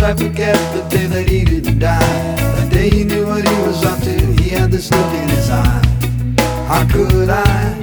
I forget the day that he didn't die? The day he knew what he was up to, he had this look in his eye. How could I